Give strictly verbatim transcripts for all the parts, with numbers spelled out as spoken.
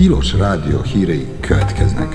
Tilos Rádió hírei következnek.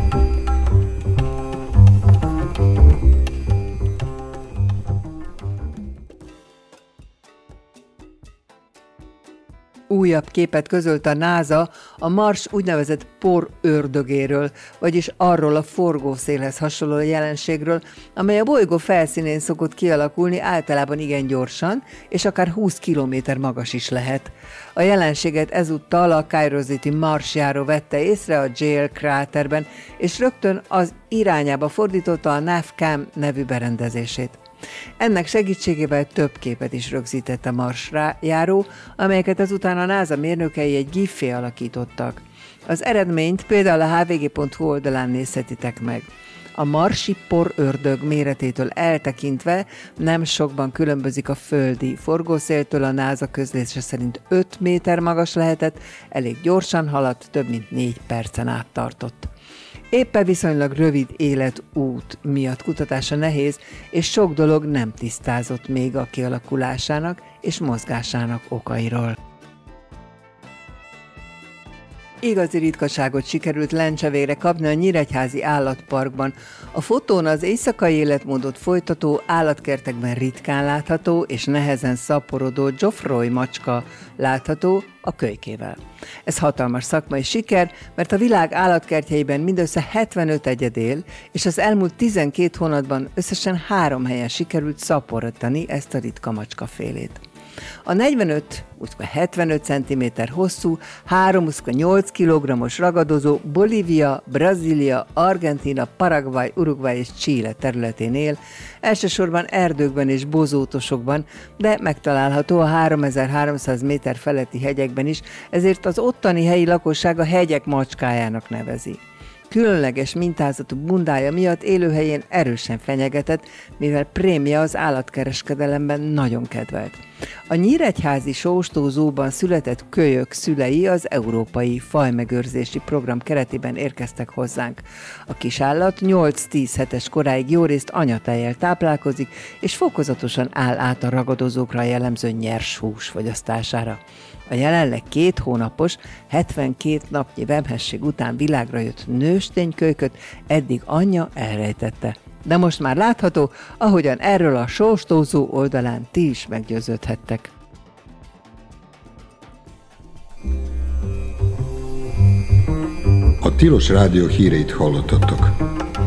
Újabb képet közölt a NASA a Mars úgynevezett porördögéről, vagyis arról a forgószélhez hasonló jelenségről, amely a bolygó felszínén szokott kialakulni általában igen gyorsan, és akár húsz kilométer magas is lehet. A jelenséget ezúttal a Curiosity marsjáró vette észre a J L kráterben, és rögtön az irányába fordította a NavCam nevű berendezését. Ennek segítségével több képet is rögzített a Marsra járó, amelyeket azután a NASA mérnökei egy giffé alakítottak. Az eredményt például a h v g pont h u oldalán nézhetitek meg. A marsi porördög méretétől eltekintve nem sokban különbözik a földi forgószéltől, a NASA közlése szerint öt méter magas lehetett, elég gyorsan haladt, több mint négy percen át tartott. Éppen viszonylag rövid életút miatt kutatása nehéz, és sok dolog nem tisztázott még a kialakulásának és mozgásának okairól. Igazi ritkaságot sikerült lencsevére kapni a Nyíregyházi Állatparkban. A fotón az éjszakai életmódot folytató, állatkertekben ritkán látható és nehezen szaporodó Geoffroy macska látható a kölykével. Ez hatalmas szakmai siker, mert a világ állatkertjeiben mindössze hetvenöt egyed él, és az elmúlt tizenkét hónapban összesen három helyen sikerült szaporodni ezt a ritka macskafélét. A negyvenöt hetvenöt centiméter hosszú, három nyolc kilogrammos ragadozó Bolívia, Brazília, Argentína, Paraguay, Uruguay és Chile területén él, elsősorban erdőkben és bozótosokban, de megtalálható a háromezer-háromszáz méter feletti hegyekben is, ezért az ottani helyi lakosság a hegyek macskájának nevezi. Különleges mintázatú bundája miatt élőhelyén erősen fenyegetett, mivel prémia az állatkereskedelemben nagyon kedvelt. A Nyíregyházi Sóstó Zooban született kölyök szülei az Európai Fajmegőrzési Program keretében érkeztek hozzánk. A kisállat nyolc-tíz hetes koráig jórészt anyatejjel táplálkozik, és fokozatosan áll át a ragadozókra jellemző nyers hús fogyasztására. A jelenleg két hónapos, hetvenkét napnyi vemhesség után világra jött nősténykölyköt eddig anyja elrejtette. De most már látható, ahogyan erről a Sóstózó oldalán ti is meggyőződhettek. A Tilos Rádió híreit hallottatok.